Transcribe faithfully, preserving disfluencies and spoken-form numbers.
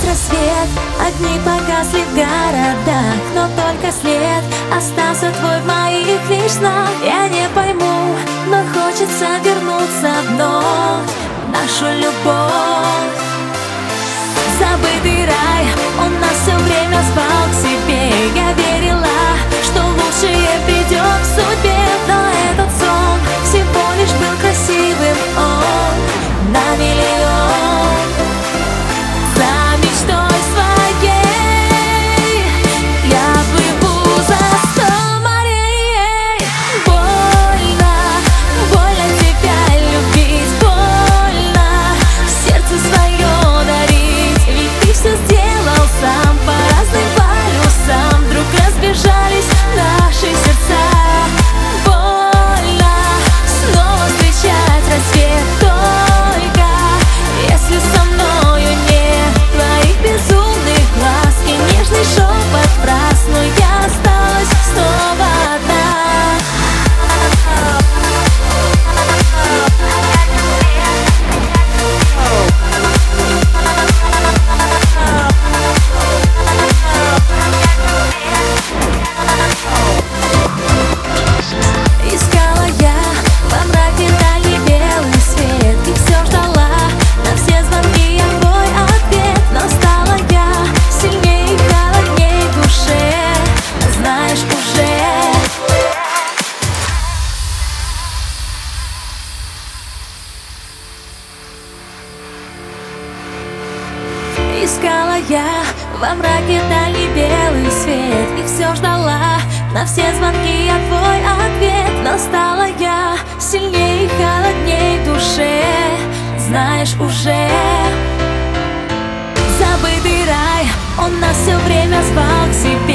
рассвет, огни погасли в городах, но только след остался твой в моих лишь снах. Я не пойму, но хочется вернуться вновь в нашу любовь. Забытый рай, он нас все время звал к себе. Я верила, что лучшее придет в судьбе, но этот сон всего лишь был красивым, он на миллион. За мечтой своей я плыву за сто морей. Больно, больно тебя любить, больно сердце свое дарить, ведь ты все сделал сам. По разным полюсам вдруг разбежались наши сердца. Больно снова встречать рассвет, только если со мною нет твоих безумных глаз и нежный шепот фраз, но я осталась снова одна. Искала я во мраке дальний белый свет и все ждала на все звонки я твой ответ. Но стала я сильнее и холодней в душе, знаешь уже. Искала я во мраке дальний белый свет и все ждала на все звонки я твой ответ. Но стала я сильнее и холодней в душе, знаешь уже. Забытый рай, он нас все время звал к себе.